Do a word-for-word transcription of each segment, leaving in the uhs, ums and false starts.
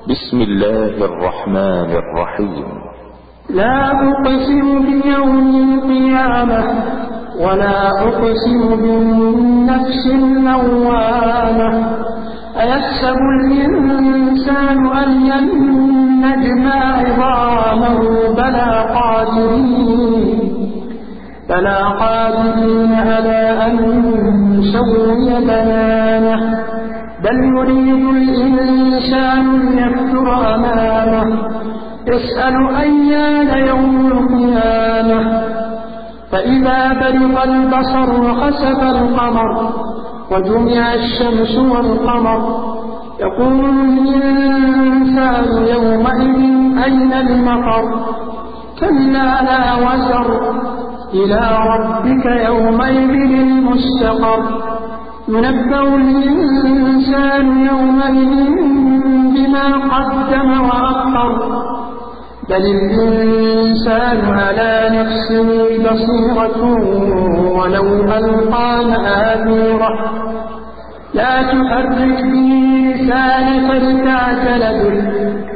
بسم الله الرحمن الرحيم. لا أقسم بيوم القيامة ولا أقسم بالنفس اللوامة أيحسب الإنسان أن ينجمع عظامه بلى قادرين بلى قادرين على أن نسوي بنانه بل يريد الإنسان ليكفر أمامه يسأل أيان يوم القيامة فإذا برق البصر وخسف القمر وجمع الشمس والقمر يقول الإنسان يومئذ أين المفر كلا لا وزر إلى ربك يومئذ المستقر ينبأ الإنسان يومئذ بما قدم وأخر بل الإنسان على نفسه بصيرة ولو ألقى مآثيره لا تحرك به لسانك لتعجل به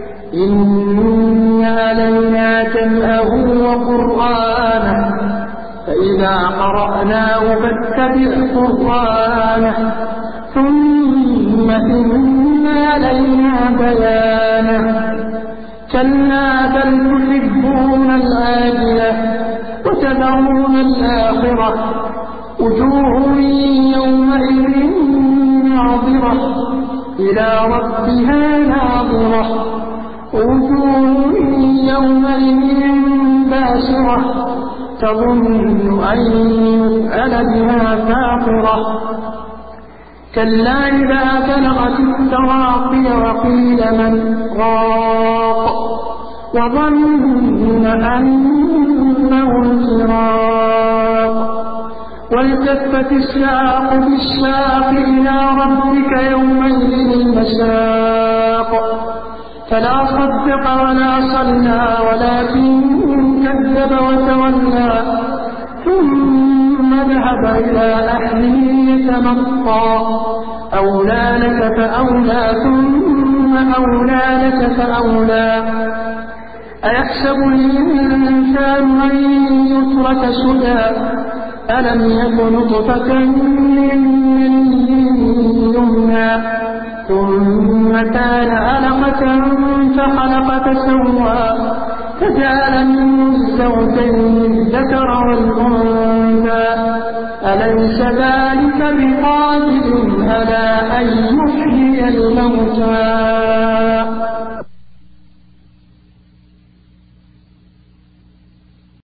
إن علينا جمعه وقرآنه فإذا قرأناه فاتبع قرآنه ثم إن علينا بيانه كلا بل تحبون الآجلة وتذرون الآخرة وجوه يومئذ ناظرة إلى ربها ناظرة وجوه يومئذ باسرة تظن أن يفعل بها فاقرة كلا إذا بلغت التراقي وقيل من راق وظن أنه الفراق والتفت الساق بالساق إلى ربك يومئذ المساق فلا صدق ولا صلى ولكن كذب وتولى ثم ذهب إلى أهله يتمطى أولى لك فأولى ثم أولى لك فأولى أيحسب الإنسان أن يترك سدى ألم يك نطفة من يمنى ثم كان علقة فخلق فسوى فجعل منه الزوجين الذكر والأنثى أليس ذلك بقادر على أن يحيي الموتى